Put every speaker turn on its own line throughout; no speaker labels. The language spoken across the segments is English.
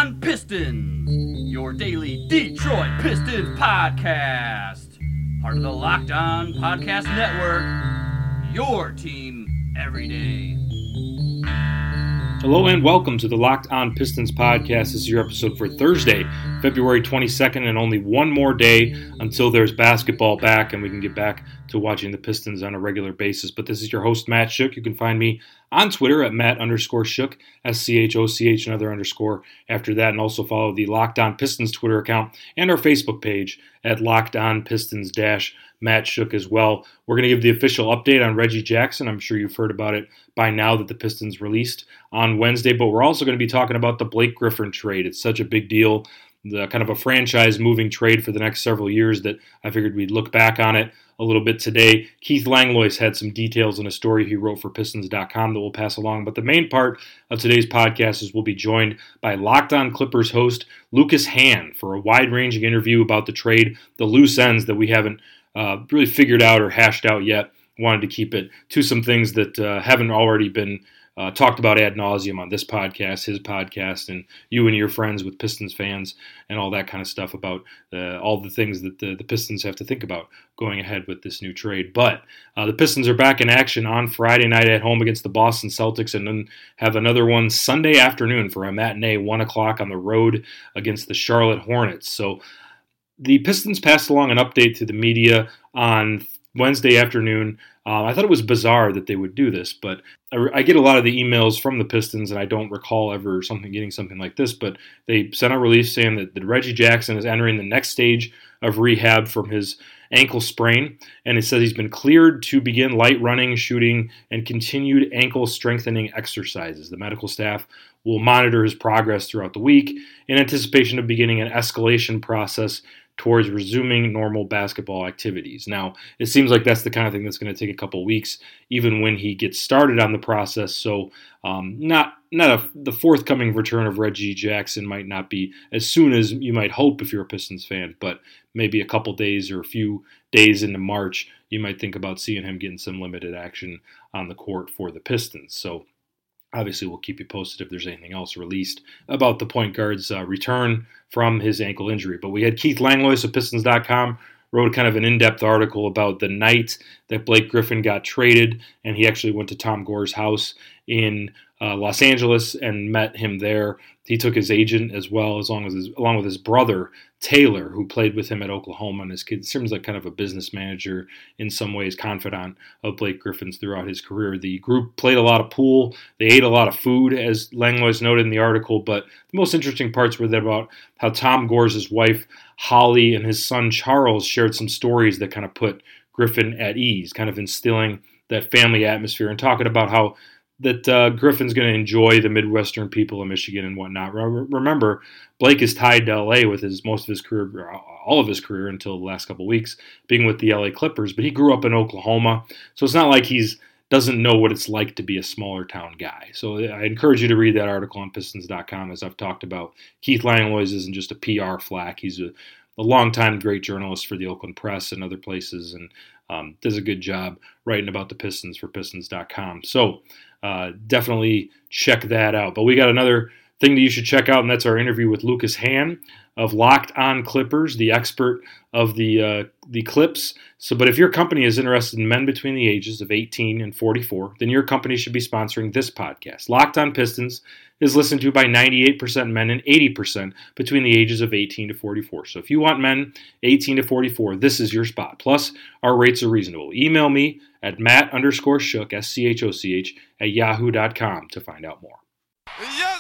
On Pistons, your daily Detroit Pistons podcast. Part of the Locked On Podcast Network, your team every day.
Hello and welcome to the Locked On Pistons podcast. This is your episode for Thursday, February 22nd, and only one more day until there's basketball back and we can get back to watching the Pistons on a regular basis. But this is your host, Matt Shook. You can find me on Twitter at Matt_Shook, SCHOCH, another underscore after that, and also follow the Locked On Pistons Twitter account and our Facebook page at Locked On Pistons Matt Shook as well. We're going to give the official update on Reggie Jackson. I'm sure you've heard about it by now that the Pistons released on Wednesday, but we're also going to be talking about the Blake Griffin trade. It's such a big deal, the kind of a franchise-moving trade for the next several years that I figured we'd look back on it a little bit today. Keith Langlois had some details in a story he wrote for Pistons.com that we'll pass along. But the main part of today's podcast is we'll be joined by Locked On Clippers host Lucas Hahn for a wide-ranging interview about the trade, the loose ends that we haven't really figured out or hashed out yet. Wanted to keep it to some things that haven't already been talked about ad nauseum on this podcast, his podcast, and you and your friends with Pistons fans and all that kind of stuff about all the things that the Pistons have to think about going ahead with this new trade. But the Pistons are back in action on Friday night at home against the Boston Celtics, and then have another one Sunday afternoon for a matinee, 1 o'clock on the road against the Charlotte Hornets. So the Pistons passed along an update to the media on Wednesday afternoon. I thought it was bizarre that they would do this, but I get a lot of the emails from the Pistons, and I don't recall ever getting something like this, but they sent a release saying that Reggie Jackson is entering the next stage of rehab from his ankle sprain, and it says he's been cleared to begin light running, shooting, and continued ankle strengthening exercises. The medical staff will monitor his progress throughout the week in anticipation of beginning an escalation process towards resuming normal basketball activities. Now, it seems like that's the kind of thing that's going to take a couple weeks, even when he gets started on the process. So, the forthcoming return of Reggie Jackson might not be as soon as you might hope if you're a Pistons fan, but maybe a couple days or a few days into March, you might think about seeing him getting some limited action on the court for the Pistons. So, obviously, we'll keep you posted if there's anything else released about the point guard's return from his ankle injury. But we had Keith Langlois of Pistons.com wrote kind of an in-depth article about the night that Blake Griffin got traded, and he actually went to Tom Gore's house in Los Angeles and met him there. He took his agent as well, along with his brother, Taylor, who played with him at Oklahoma, and his kid seems like kind of a business manager in some ways, confidant of Blake Griffin's throughout his career. The group played a lot of pool. They ate a lot of food, as Langlois noted in the article, but the most interesting parts were about how Tom Gore's wife, Holly, and his son, Charles, shared some stories that kind of put Griffin at ease, kind of instilling that family atmosphere and talking about how that Griffin's going to enjoy the Midwestern people of Michigan and whatnot. Remember, Blake is tied to L.A. with most of his career, all of his career until the last couple of weeks, being with the L.A. Clippers. But he grew up in Oklahoma, so it's not like he's doesn't know what it's like to be a smaller town guy. So I encourage you to read that article on Pistons.com. As I've talked about, Keith Langlois isn't just a PR flack. He's a longtime great journalist for the Oakland Press and other places, and does a good job writing about the Pistons for Pistons.com. So definitely check that out. But we got another thing that you should check out, and that's our interview with Lucas Hahn of Locked On Clippers, the expert of the Clips. But if your company is interested in men between the ages of 18 and 44, then your company should be sponsoring this podcast. Locked On Pistons is listened to by 98% men and 80% between the ages of 18 to 44. So if you want men 18 to 44, this is your spot. Plus, our rates are reasonable. Email me at Matt_Shook, SCHOCH, at yahoo.com to find out more.
Yes,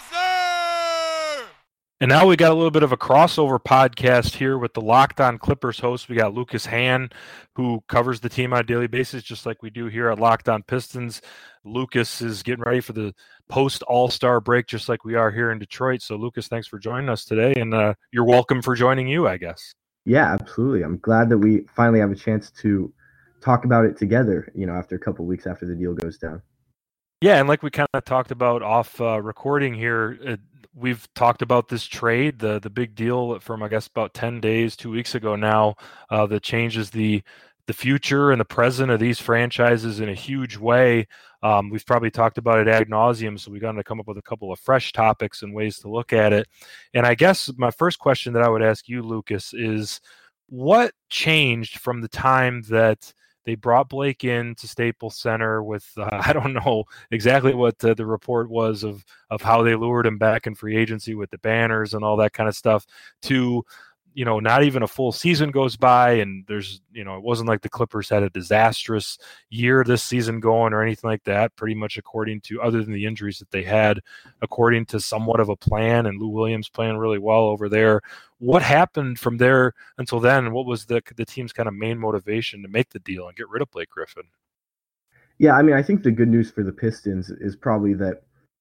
sir!
And now we got a little bit of a crossover podcast here with the Locked On Clippers host. We got Lucas Hahn, who covers the team on a daily basis, just like we do here at Locked On Pistons. Lucas is getting ready for the post-All-Star break, just like we are here in Detroit. So, Lucas, thanks for joining us today, and you're welcome for joining you, I guess.
Yeah, absolutely. I'm glad that we finally have a chance to talk about it together, after a couple of weeks after the deal goes down.
Yeah, and like we kind of talked about off recording here, we've talked about this trade, the big deal from, I guess, about 10 days, 2 weeks ago now, that changes the future and the present of these franchises in a huge way. We've probably talked about it ad nauseum, so we're going to come up with a couple of fresh topics and ways to look at it. And I guess my first question that I would ask you, Lucas, is what changed from the time that they brought Blake in to Staples Center with, I don't know exactly what the report was of how they lured him back in free agency with the banners and all that kind of stuff, to, not even a full season goes by, and there's, it wasn't like the Clippers had a disastrous year this season going or anything like that, pretty much according to, other than the injuries that they had, according to somewhat of a plan, and Lou Williams playing really well over there. What happened from there until then? What was the team's kind of main motivation to make the deal and get rid of Blake Griffin?
Yeah, I mean, I think the good news for the Pistons is probably that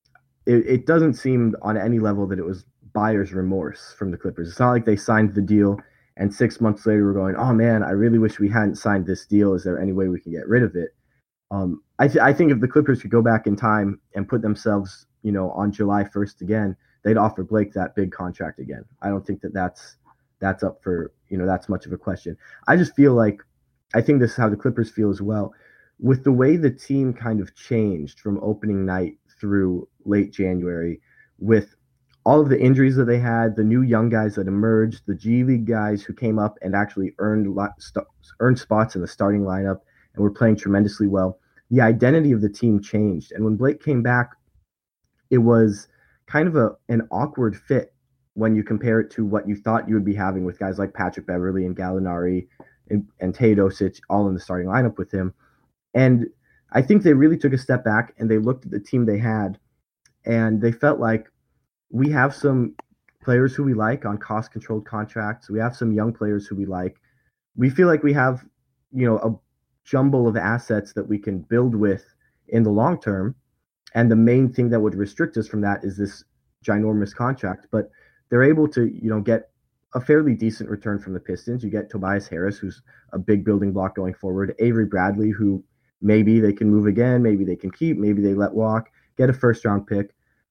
it doesn't seem on any level that it was buyer's remorse from the Clippers. It's not like they signed the deal and 6 months later we're going, oh man, I really wish we hadn't signed this deal. Is there any way we can get rid of it? I think if the Clippers could go back in time and put themselves, on July 1st again, they'd offer Blake that big contract again. I don't think that's up for, that's much of a question. I just feel like, I think this is how the Clippers feel as well. With the way the team kind of changed from opening night through late January, with all of the injuries that they had, the new young guys that emerged, the G League guys who came up and actually earned spots in the starting lineup and were playing tremendously well, the identity of the team changed. And when Blake came back, it was kind of an awkward fit when you compare it to what you thought you would be having with guys like Patrick Beverley and Gallinari and Teodosic all in the starting lineup with him. And I think they really took a step back and they looked at the team they had and they felt like, we have some players who we like on cost-controlled contracts. We have some young players who we like. We feel like we have, a jumble of assets that we can build with in the long term. And the main thing that would restrict us from that is this ginormous contract. But they're able to, get a fairly decent return from the Pistons. You get Tobias Harris, who's a big building block going forward. Avery Bradley, who maybe they can move again, maybe they can keep, maybe they let walk, get a first-round pick.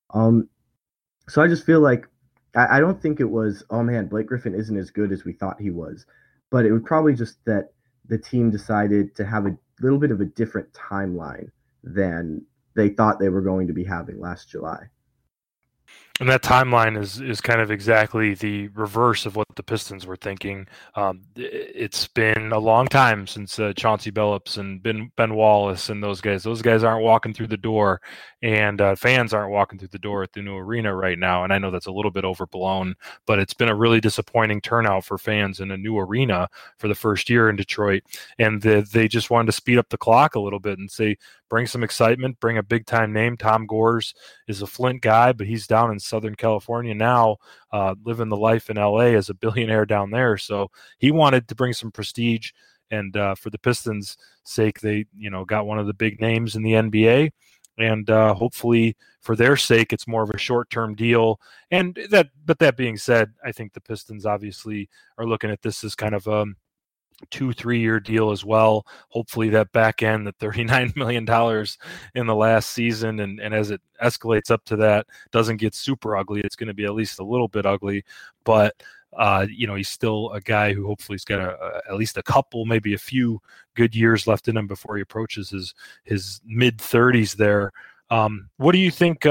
So I just feel like I don't think it was, oh man, Blake Griffin isn't as good as we thought he was. But it was probably just that the team decided to have a little bit of a different timeline than they thought they were going to be having last July.
And that timeline is kind of exactly the reverse of what the Pistons were thinking. It's been a long time since Chauncey Billups and Ben Wallace and those guys. Those guys aren't walking through the door, and fans aren't walking through the door at the new arena right now. And I know that's a little bit overblown, but it's been a really disappointing turnout for fans in a new arena for the first year in Detroit. And they just wanted to speed up the clock a little bit and say, bring some excitement, bring a big-time name. Tom Gores is a Flint guy, but he's down in Southern California now, living the life in L.A. as a billionaire down there. So he wanted to bring some prestige, and for the Pistons' sake, they got one of the big names in the NBA, and hopefully for their sake, it's more of a short-term deal. But that being said, I think the Pistons obviously are looking at this as kind of a 2-3 year deal as well. Hopefully that back end, the $39 million in the last season, and as it escalates up to that, doesn't get super ugly. It's going to be at least a little bit ugly, but he's still a guy who hopefully has got at least a couple, maybe a few good years left in him before he approaches his mid 30s there. What do you think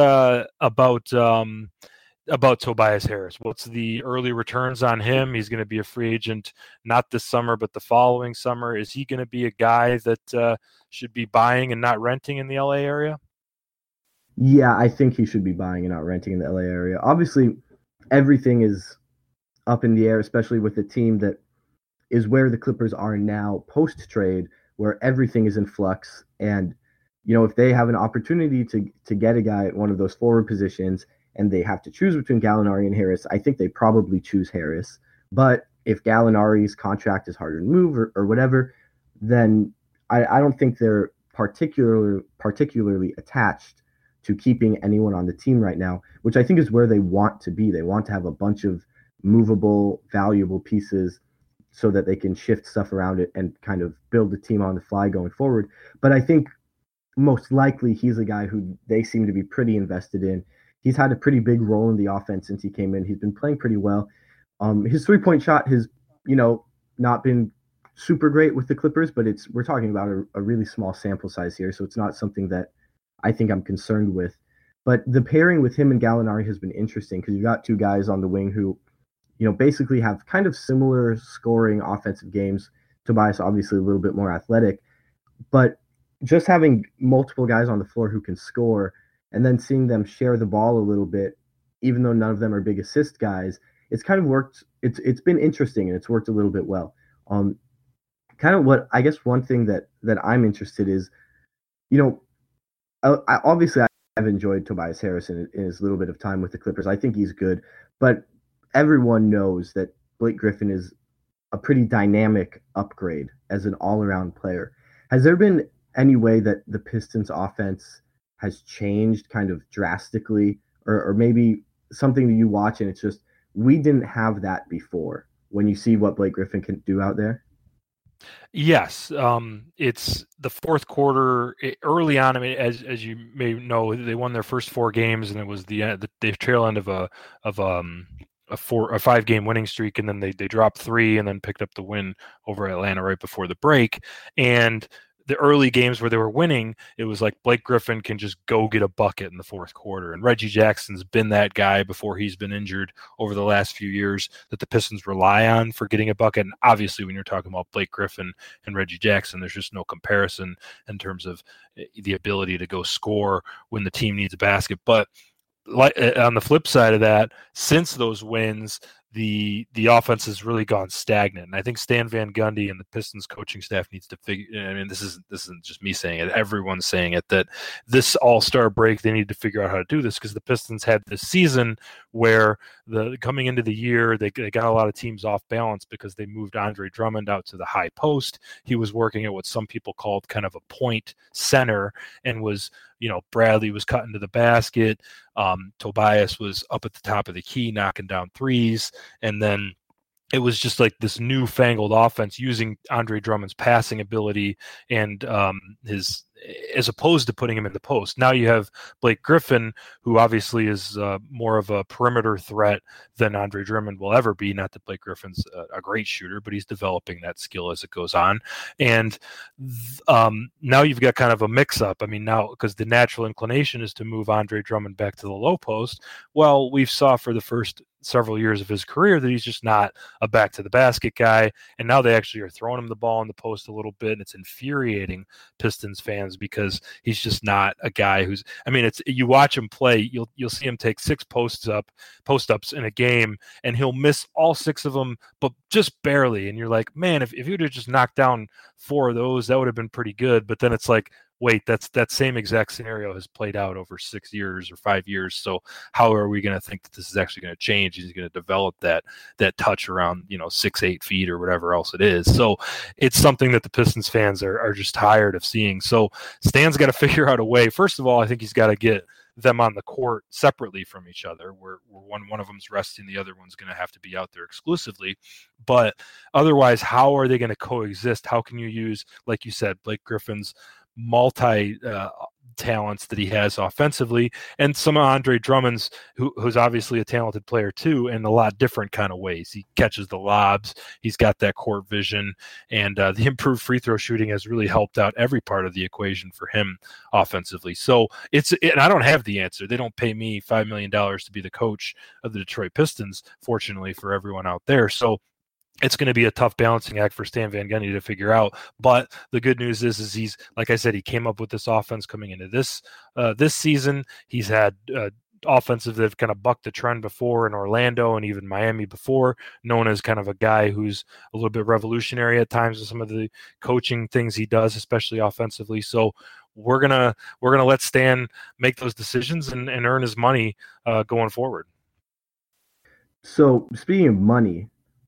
about Tobias Harris? What's the early returns on him? He's going to be a free agent, not this summer, but the following summer. Is he going to be a guy that should be buying and not renting in the LA area?
Yeah, I think he should be buying and not renting in the LA area. Obviously, everything is up in the air, especially with the team that is where the Clippers are now post-trade, where everything is in flux. And, if they have an opportunity to get a guy at one of those forward positions and they have to choose between Gallinari and Harris, I think they probably choose Harris. But if Gallinari's contract is harder to move or whatever, then I don't think they're particularly attached to keeping anyone on the team right now, which I think is where they want to be. They want to have a bunch of movable, valuable pieces so that they can shift stuff around it and kind of build the team on the fly going forward. But I think most likely he's a guy who they seem to be pretty invested in. He's had a pretty big role in the offense since he came in. He's been playing pretty well. His three-point shot has, not been super great with the Clippers, but we're talking about a really small sample size here, so it's not something that I think I'm concerned with. But the pairing with him and Gallinari has been interesting because you've got two guys on the wing who, basically have kind of similar scoring offensive games. Tobias obviously a little bit more athletic, but just having multiple guys on the floor who can score and then seeing them share the ball a little bit, even though none of them are big assist guys, it's kind of worked. It's been interesting and it's worked a little bit well. Kind of what I guess one thing that I'm interested is, obviously I've enjoyed Tobias Harris in his little bit of time with the Clippers. I think he's good, but everyone knows that Blake Griffin is a pretty dynamic upgrade as an all-around player. Has there been any way that the Pistons offense has changed kind of drastically, or maybe something that you watch and it's just, we didn't have that before when you see what Blake Griffin can do out there?
Yes, it's the fourth quarter early on. I mean, as you may know, they won their first 4 games, and it was the tail end of a 5-game winning streak, and then they dropped 3 and then picked up the win over Atlanta right before the break. And the early games where they were winning, it was like Blake Griffin can just go get a bucket in the fourth quarter. And Reggie Jackson's been that guy before he's been injured over the last few years that the Pistons rely on for getting a bucket. And obviously, when you're talking about Blake Griffin and Reggie Jackson, there's just no comparison in terms of the ability to go score when the team needs a basket. But on the flip side of that, since those wins, the offense has really gone stagnant. And I think Stan Van Gundy and the Pistons coaching staff needs to figure, I mean, this isn't just me saying it, everyone's saying it, that this all-star break, they need to figure out how to do this, because the Pistons had this season where coming into the year, they got a lot of teams off balance because they moved Andre Drummond out to the high post. He was working at what some people called kind of a point center, and was, Bradley was cutting to the basket. Tobias was up at the top of the key, knocking down threes. And then it was just like this newfangled offense using Andre Drummond's passing ability and his, as opposed to putting him in the post. Now you have Blake Griffin, who obviously is more of a perimeter threat than Andre Drummond will ever be. Not that Blake Griffin's a great shooter, but he's developing that skill as it goes on. And now you've got kind of a mix-up. I mean, now, because the natural inclination is to move Andre Drummond back to the low post. Well, we've saw for the first several years of his career that he's just not a back to the basket guy, and now they actually are throwing him the ball in the post a little bit, and it's infuriating Pistons fans because he's just not a guy who's, I mean, it's, you watch him play, you'll see him take 6 post ups in a game, and he'll miss all 6 of them, but just barely. And you're like, man, if he would have just knocked down 4 of those, that would have been pretty good. But then it's like, wait, that same exact scenario has played out over 6 years or 5 years. So how are we going to think that this is actually going to change? He's going to develop that touch around 6-8 feet or whatever else it is. So it's something that the Pistons fans are just tired of seeing. So Stan's got to figure out a way. First of all, I think he's got to get them on the court separately from each other, where one of them's resting, the other one's going to have to be out there exclusively. But otherwise, how are they going to coexist? How can you use, like you said, Blake Griffin's multi talents that he has offensively, and some of Andre Drummond's, who's obviously a talented player too, in a lot different kind of ways. He catches the lobs, he's got that court vision, and the improved free throw shooting has really helped out every part of the equation for him offensively. So and I don't have the answer. They don't pay me $5 million to be the coach of the Detroit Pistons, fortunately for everyone out there. So it's going to be a tough balancing act for Stan Van Gundy to figure out. But the good news is he's, like I said, he came up with this offense coming into this season. He's had offensive that have kind of bucked the trend before in Orlando and even Miami before, known as kind of a guy who's a little bit revolutionary at times with some of the coaching things he does, especially offensively. So we're gonna let Stan make those decisions and earn his money going forward.
So speaking of money,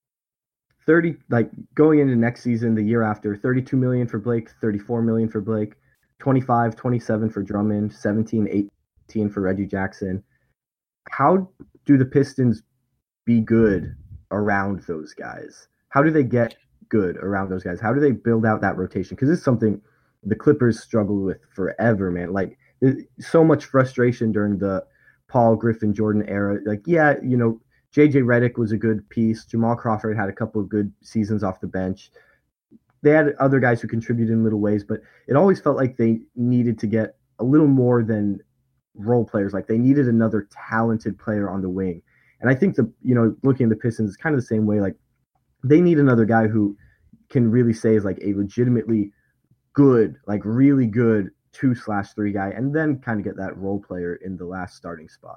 going into next season, the year after, $32 million for Blake, $34 million for Blake, 25, 27 for Drummond, 17, 18 for Reggie Jackson. How do the Pistons be good around those guys? How do they get good around those guys? How do they build out that rotation? Because it's something the Clippers struggled with forever, man. Like, so much frustration during the Paul Griffin Jordan era. Like, yeah, J.J. Redick was a good piece. Jamal Crawford had a couple of good seasons off the bench. They had other guys who contributed in little ways, but it always felt like they needed to get a little more than role players. Like they needed another talented player on the wing. And I think looking at the Pistons, it's kind of the same way. Like they need another guy who can really say is like a legitimately good, like really good 2/3 guy, and then kind of get that role player in the last starting spot.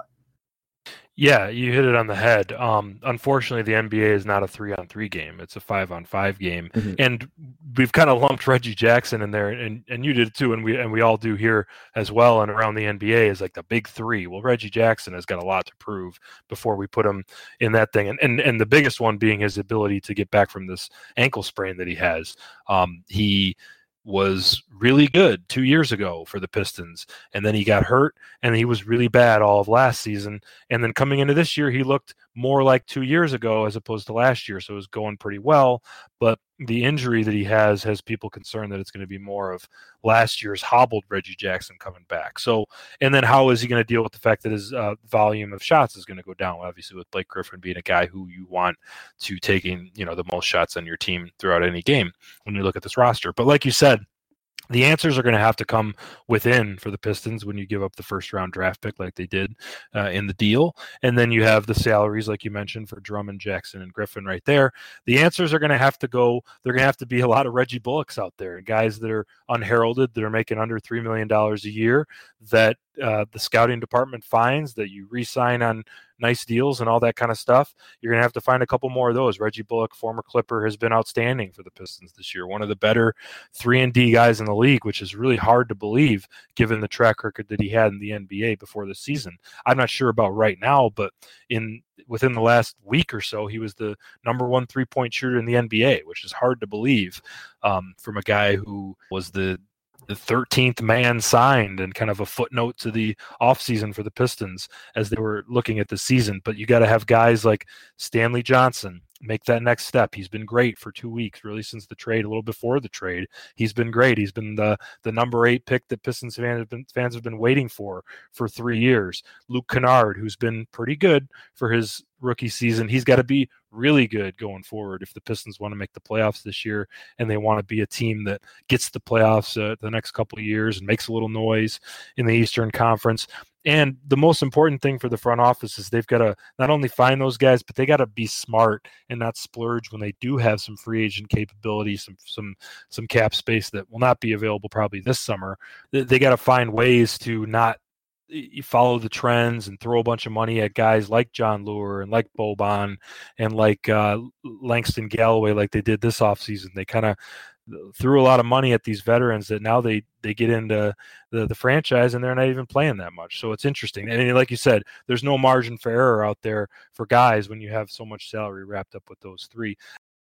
Yeah, you hit it on the head. Unfortunately, the NBA is not a 3-on-3 game; it's a 5-on-5 game,
Mm-hmm.
and we've kind of lumped Reggie Jackson in there, and you did too, and we all do here as well, and around the NBA is like the big three. Well, Reggie Jackson has got a lot to prove before we put him in that thing, and the biggest one being his ability to get back from this ankle sprain that he has. He was really good 2 years ago for the Pistons, and then he got hurt, and he was really bad all of last season. And then coming into this year, he looked more like 2 years ago as opposed to last year, so it was going pretty well. But the injury that he has people concerned that it's going to be more of last year's hobbled Reggie Jackson coming back. So, and then how is he going to deal with the fact that his volume of shots is going to go down? Obviously, with Blake Griffin being a guy who you want to taking the most shots on your team throughout any game when you look at this roster. But like you said, the answers are going to have to come within for the Pistons when you give up the first-round draft pick like they did in the deal. And then you have the salaries, like you mentioned, for Drummond, Jackson, and Griffin right there. The answers are going to have to go – they're going to have to be a lot of Reggie Bullocks out there, guys that are unheralded, that are making under $3 million a year, that the scouting department finds, that you re-sign on nice deals and all that kind of stuff. You're going to have to find a couple more of those. Reggie Bullock, former Clipper, has been outstanding for the Pistons this year. One of the better 3-and-D guys in the league, which is really hard to believe given the track record that he had in the NBA before the season. I'm not sure about right now, but within the last week or so, he was the number 1 3-point shooter in the NBA, which is hard to believe from a guy who was the 13th man signed and kind of a footnote to the offseason for the Pistons as they were looking at the season. But you got to have guys like Stanley Johnson make that next step. He's been great for 2 weeks, really since the trade, a little before the trade. He's been great. He's been the number 8 pick that Pistons fans have been waiting for 3 years. Luke Kennard, who's been pretty good for his rookie season, he's got to be really good going forward if the Pistons want to make the playoffs this year and they want to be a team that gets the playoffs the next couple of years and makes a little noise in the Eastern Conference. And the most important thing for the front office is they've got to not only find those guys, but they got to be smart and not splurge when they do have some free agent capability, some cap space that will not be available probably this summer. They got to find ways to not follow the trends and throw a bunch of money at guys like John Lure and like Boban and like Langston Galloway like they did this offseason. They kind of threw a lot of money at these veterans that now they get into the franchise and they're not even playing that much. So it's interesting. And like you said, there's no margin for error out there for guys when you have so much salary wrapped up with those three.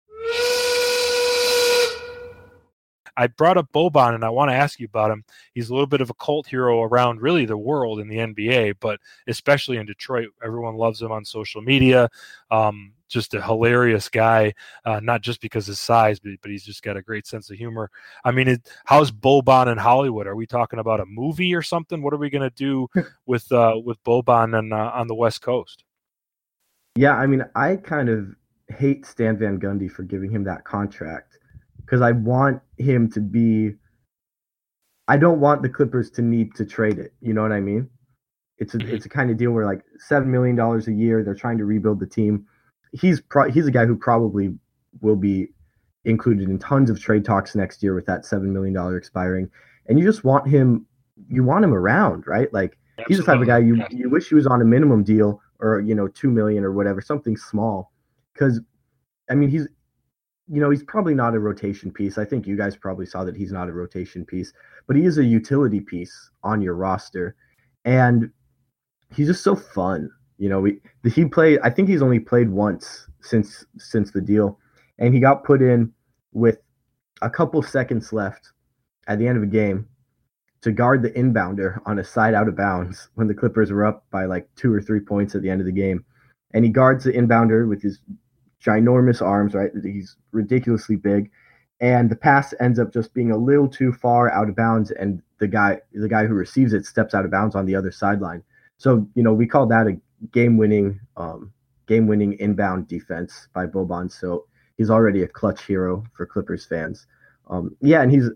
I brought up Boban, and I want to ask you about him. He's a little bit of a cult hero around really the world in the NBA, but especially in Detroit. Everyone loves him on social media. Just a hilarious guy, not just because of his size, but he's just got a great sense of humor. I mean, how's Boban in Hollywood? Are we talking about a movie or something? What are we going to do with Boban and on the West Coast?
Yeah, I mean, I kind of hate Stan Van Gundy for giving him that contract because I want him to be – I don't want the Clippers to need to trade it. You know what I mean? It's a kind of deal where like $7 million a year, they're trying to rebuild the team. He's a guy who probably will be included in tons of trade talks next year with that $7 million expiring. And you just want him – you want him around, right? Like Absolutely. He's the type of guy you wish he was on a minimum deal or, $2 million or whatever, something small. Because, I mean, he's probably not a rotation piece. I think you guys probably saw that he's not a rotation piece, but he is a utility piece on your roster. And he's just so fun. He played, I think he's only played once since the deal, and he got put in with a couple seconds left at the end of a game to guard the inbounder on a side out of bounds when the Clippers were up by like 2 or 3 points at the end of the game. And he guards the inbounder with his ginormous arms, right? He's ridiculously big. And the pass ends up just being a little too far out of bounds, and the guy who receives it steps out of bounds on the other sideline. So, we call that a game-winning inbound defense by Boban. So he's already a clutch hero for Clippers fans. And he's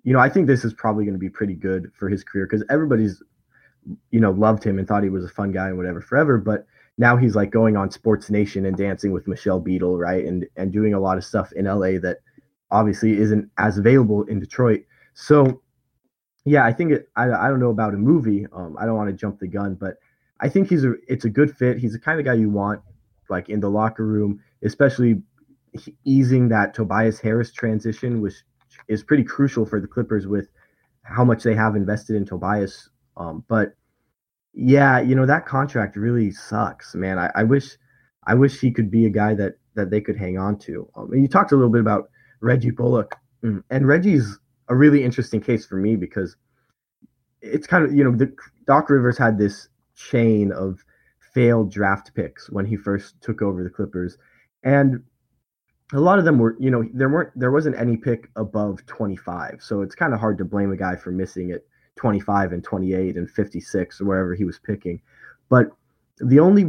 I think this is probably going to be pretty good for his career because everybody's, loved him and thought he was a fun guy and whatever forever. But now he's like going on Sports Nation and dancing with Michelle Beadle, right? And doing a lot of stuff in LA that obviously isn't as available in Detroit. So, yeah, I think I don't know about a movie. I don't want to jump the gun, but I think it's a good fit. He's the kind of guy you want, like in the locker room, especially easing that Tobias Harris transition, which is pretty crucial for the Clippers with how much they have invested in Tobias. But yeah, that contract really sucks, man. I wish he could be a guy that they could hang on to. And you talked a little bit about Reggie Bullock, and Reggie's a really interesting case for me because it's kind of, Doc Rivers had this chain of failed draft picks when he first took over the Clippers. And a lot of them were, there wasn't any pick above 25. So it's kind of hard to blame a guy for missing at 25 and 28 and 56 or wherever he was picking. But the only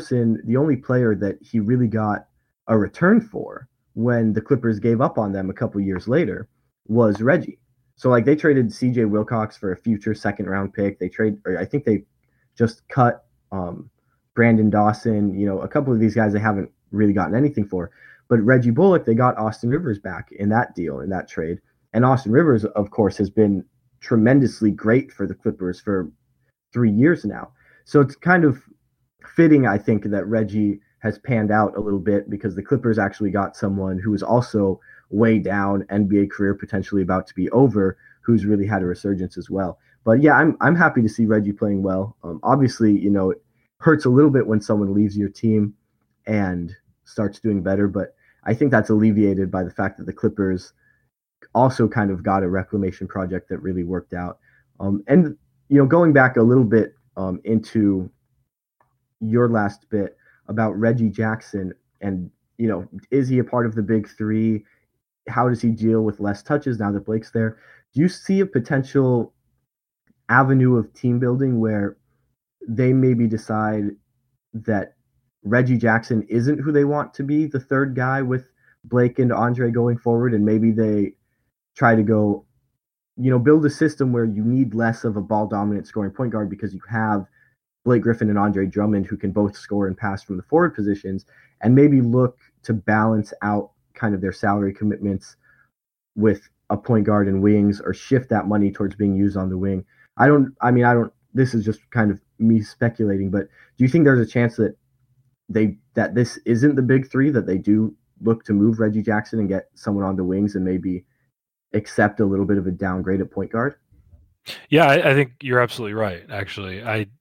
player that he really got a return for when the Clippers gave up on them a couple years later was Reggie. So like they traded CJ Wilcox for a future second round pick. I think they just cut Brandon Dawson, a couple of these guys they haven't really gotten anything for. But Reggie Bullock, they got Austin Rivers back in that deal, in that trade. And Austin Rivers, of course, has been tremendously great for the Clippers for 3 years now. So it's kind of fitting, I think, that Reggie has panned out a little bit because the Clippers actually got someone who is also way down, NBA career potentially about to be over, who's really had a resurgence as well. But yeah, I'm happy to see Reggie playing well. Obviously, it hurts a little bit when someone leaves your team and starts doing better, but I think that's alleviated by the fact that the Clippers also kind of got a reclamation project that really worked out. And going back a little bit into your last bit about Reggie Jackson and, is he a part of the big three? How does he deal with less touches now that Blake's there? Do you see a potential avenue of team building where they maybe decide that Reggie Jackson isn't who they want to be, the third guy with Blake and Andre going forward, and maybe they try to go, build a system where you need less of a ball dominant scoring point guard because you have Blake Griffin and Andre Drummond who can both score and pass from the forward positions, and maybe look to balance out kind of their salary commitments with a point guard and wings, or shift that money towards being used on the wing. This is just kind of me speculating, but do you think there's a chance that this isn't the big three, that they do look to move Reggie Jackson and get someone on the wings and maybe accept a little bit of a downgrade at point guard?
Yeah, I think you're absolutely right. Actually,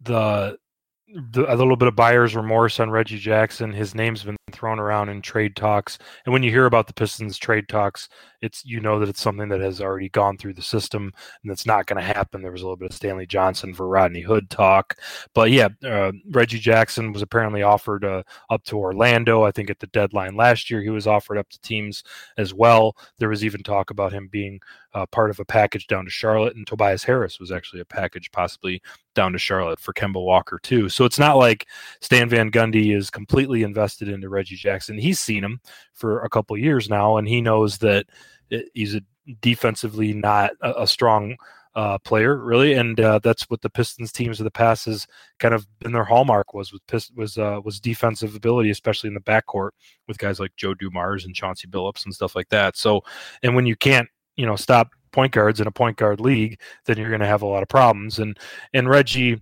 a little bit of buyer's remorse on Reggie Jackson. His name's been thrown around in trade talks, and when you hear about the Pistons trade talks, it's that it's something that has already gone through the system and that's not going to happen. There was a little bit of Stanley Johnson for Rodney Hood talk, but yeah, Reggie Jackson was apparently offered up to Orlando. I think at the deadline last year, he was offered up to teams as well. There was even talk about him being part of a package down to Charlotte, and Tobias Harris was actually a package possibly down to Charlotte for Kemba Walker too. So it's not like Stan Van Gundy is completely invested into Reggie Jackson. He's seen him for a couple years now, and he knows that he's defensively not a strong player really, and that's what the Pistons teams of the past has kind of been their hallmark was defensive ability, especially in the backcourt with guys like Joe Dumars and Chauncey Billups and stuff like that. So, and when you can't stop point guards in a point guard league, then you're going to have a lot of problems. And Reggie,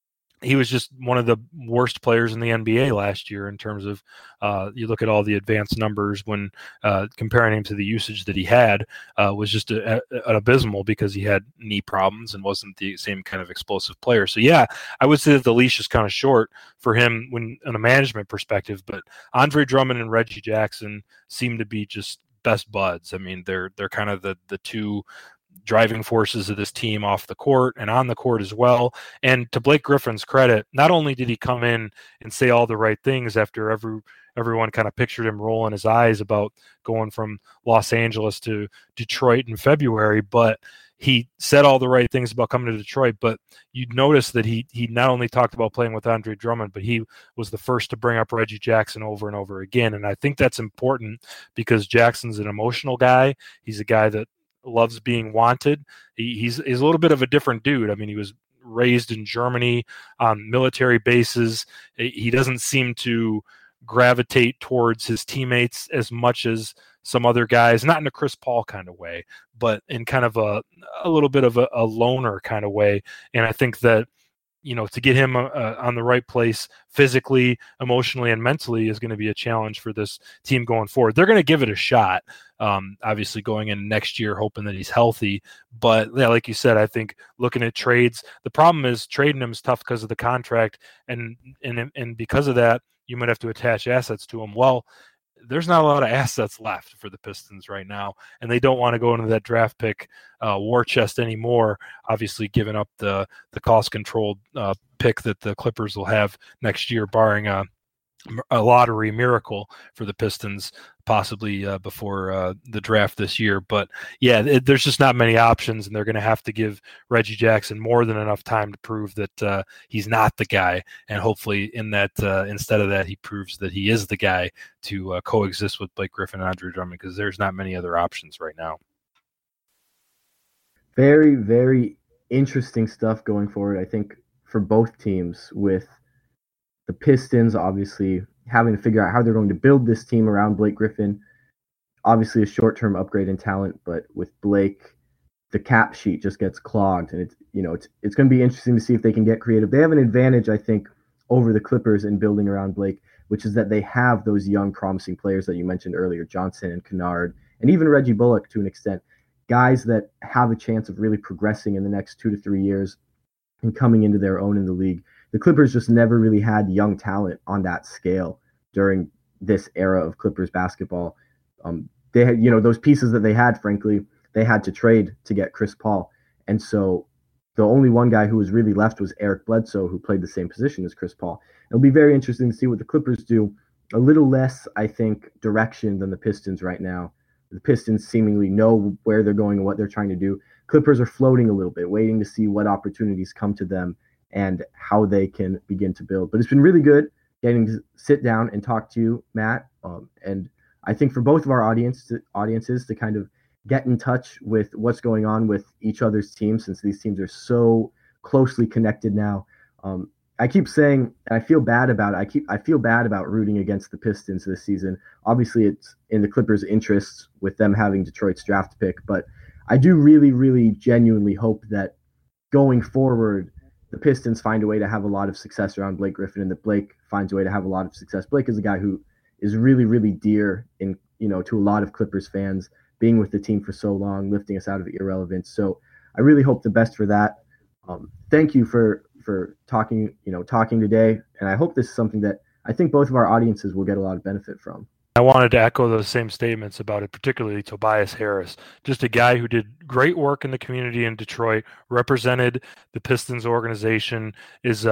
he was just one of the worst players in the NBA last year in terms of you look at all the advanced numbers when comparing him to the usage that he had was just an abysmal, because he had knee problems and wasn't the same kind of explosive player. So yeah, I would say that the leash is kind of short for him when in a management perspective, but Andre Drummond and Reggie Jackson seem to be just best buds. I mean, they're kind of the two driving forces of this team off the court and on the court as well. And to Blake Griffin's credit, not only did he come in and say all the right things after everyone kind of pictured him rolling his eyes about going from Los Angeles to Detroit in February, but he said all the right things about coming to Detroit. But you'd notice that he not only talked about playing with Andre Drummond, but he was the first to bring up Reggie Jackson over and over again. And I think that's important because Jackson's an emotional guy. He's a guy that loves being wanted. He's a little bit of a different dude. I mean, he was raised in Germany on military bases. He doesn't seem to gravitate towards his teammates as much as some other guys, not in a Chris Paul kind of way, but in kind of a little bit of a loner kind of way. And I think that, to get him on the right place physically, emotionally, and mentally is going to be a challenge for this team going forward. They're going to give it a shot, obviously going in next year, hoping that he's healthy. But yeah, like you said, I think looking at trades, the problem is trading him is tough because of the contract. And because of that, you might have to attach assets to him. Well, there's not a lot of assets left for the Pistons right now, and they don't want to go into that draft pick war chest anymore, obviously giving up the cost-controlled pick that the Clippers will have next year, barring a lottery miracle for the Pistons, possibly before the draft this year. But yeah, there's just not many options, and they're going to have to give Reggie Jackson more than enough time to prove that he's not the guy. And hopefully in that, instead of that, he proves that he is the guy to coexist with Blake Griffin and Andre Drummond, because there's not many other options right now.
Very, very interesting stuff going forward, I think, for both teams, with the Pistons obviously having to figure out how they're going to build this team around Blake Griffin. Obviously a short-term upgrade in talent, but with Blake, the cap sheet just gets clogged, and it's going to be interesting to see if they can get creative. They have an advantage, I think, over the Clippers in building around Blake, which is that they have those young, promising players that you mentioned earlier, Johnson and Kennard, and even Reggie Bullock to an extent, guys that have a chance of really progressing in the next 2 to 3 years and coming into their own in the league. The Clippers just never really had young talent on that scale during this era of Clippers basketball. They had, those pieces that they had, frankly, they had to trade to get Chris Paul. And so the only one guy who was really left was Eric Bledsoe, who played the same position as Chris Paul. It'll be very interesting to see what the Clippers do. A little less, I think, direction than the Pistons right now. The Pistons seemingly know where they're going and what they're trying to do. Clippers are floating a little bit, waiting to see what opportunities come to them and how they can begin to build. But it's been really good getting to sit down and talk to you, Matt. And I think for both of our audiences to kind of get in touch with what's going on with each other's teams, since these teams are so closely connected now. I keep saying, and I feel bad about it. I feel bad about rooting against the Pistons this season. Obviously, it's in the Clippers' interests with them having Detroit's draft pick, but I do really, really genuinely hope that going forward, the Pistons find a way to have a lot of success around Blake Griffin, and that Blake finds a way to have a lot of success. Blake is a guy who is really, really dear to a lot of Clippers fans, being with the team for so long, lifting us out of irrelevance. So I really hope the best for that. Thank you for talking today, and I hope this is something that I think both of our audiences will get a lot of benefit from.
I wanted to echo those same statements about it, particularly Tobias Harris, just a guy who did great work in the community in Detroit, represented the Pistons organization, is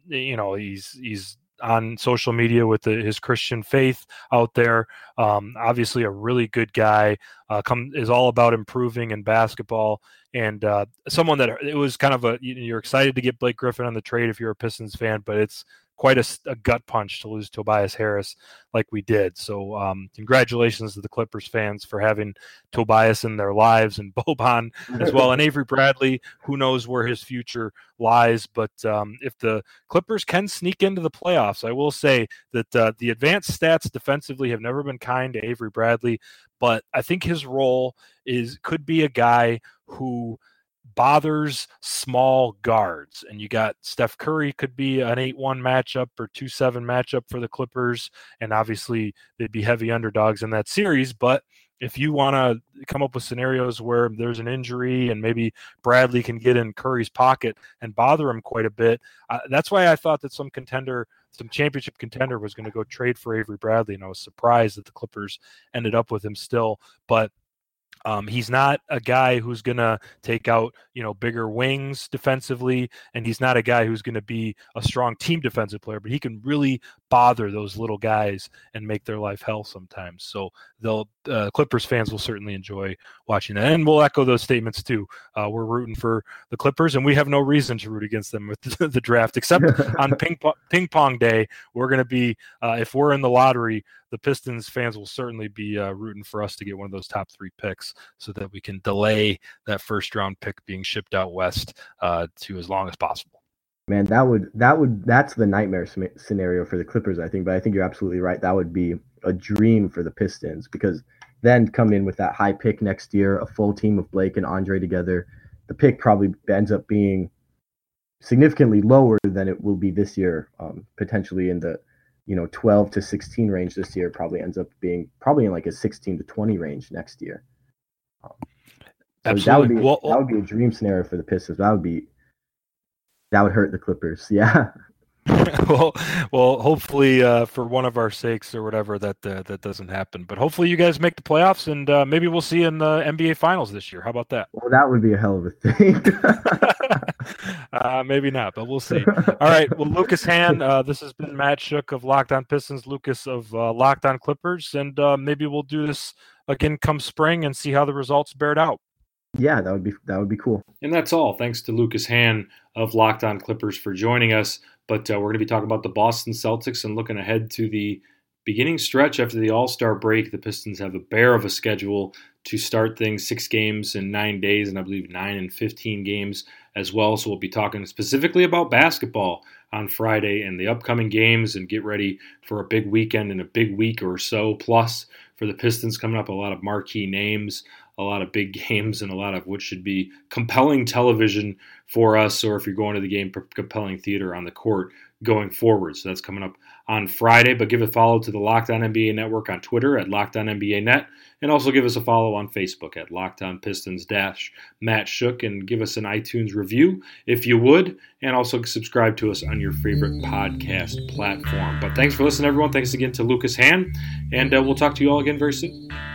he's on social media with his Christian faith out there. Obviously a really good guy, is all about improving in basketball, and someone that it was kind of you're excited to get Blake Griffin on the trade if you're a Pistons fan, but it's quite a gut punch to lose Tobias Harris like we did. So congratulations to the Clippers fans for having Tobias in their lives, and Boban as well, and Avery Bradley, who knows where his future lies. But if the Clippers can sneak into the playoffs, I will say that the advanced stats defensively have never been kind to Avery Bradley, but I think his role could be a guy who bothers small guards. And you got Steph Curry could be an 8-1 matchup or 2-7 matchup for the Clippers, and obviously they'd be heavy underdogs in that series. But if you want to come up with scenarios where there's an injury and maybe Bradley can get in Curry's pocket and bother him quite a bit, that's why I thought that some championship contender was going to go trade for Avery Bradley, and I was surprised that the Clippers ended up with him still. But he's not a guy who's going to take out, bigger wings defensively, and he's not a guy who's going to be a strong team defensive player, but he can really bother those little guys and make their life hell sometimes. So Clippers fans will certainly enjoy watching that. And we'll echo those statements too. We're rooting for the Clippers, and we have no reason to root against them with the draft, except on ping pong day. We're going to be, if we're in the lottery, the Pistons fans will certainly be rooting for us to get one of those top 3 picks so that we can delay that first round pick being shipped out west to as long as possible.
Man, that's the nightmare scenario for the Clippers, I think. But I think you're absolutely right. That would be a dream for the Pistons, because then come in with that high pick next year, a full team of Blake and Andre together. The pick probably ends up being significantly lower than it will be this year, potentially in the 12 to 16 range this year. Probably ends up being in like a 16 to 20 range next year.
Absolutely.
That would be a dream scenario for the Pistons. That would hurt the Clippers. Yeah.
well, hopefully for one of our sakes or whatever that doesn't happen. But hopefully you guys make the playoffs, and maybe we'll see you in the NBA Finals this year. How about that?
Well, that would be a hell of a thing.
Maybe not, but we'll see. All right. Well, Lucas Hand, this has been Matt Shook of Locked On Pistons, Lucas of Locked On Clippers, and maybe we'll do this again come spring and see how the results bear it out.
Yeah, that would be cool.
And that's all. Thanks to Lucas Hand of Locked On Clippers for joining us. But we're going to be talking about the Boston Celtics and looking ahead to the beginning stretch after the All-Star break. The Pistons have a bear of a schedule to start things, 6 games in 9 days, and I believe 9 and 15 games as well. So we'll be talking specifically about basketball on Friday and the upcoming games, and get ready for a big weekend and a big week or so plus for the Pistons coming up. A lot of marquee names, a lot of big games, and a lot of which should be compelling television for us, or if you're going to the game, compelling theater on the court going forward. So that's coming up on Friday. But give a follow to the Locked On NBA Network on Twitter at Locked On NBA Net, and also give us a follow on Facebook at Locked On Pistons-Matt Shook, and give us an iTunes review if you would, and also subscribe to us on your favorite podcast platform. But thanks for listening, everyone. Thanks again to Lucas Hand, and we'll talk to you all again very soon.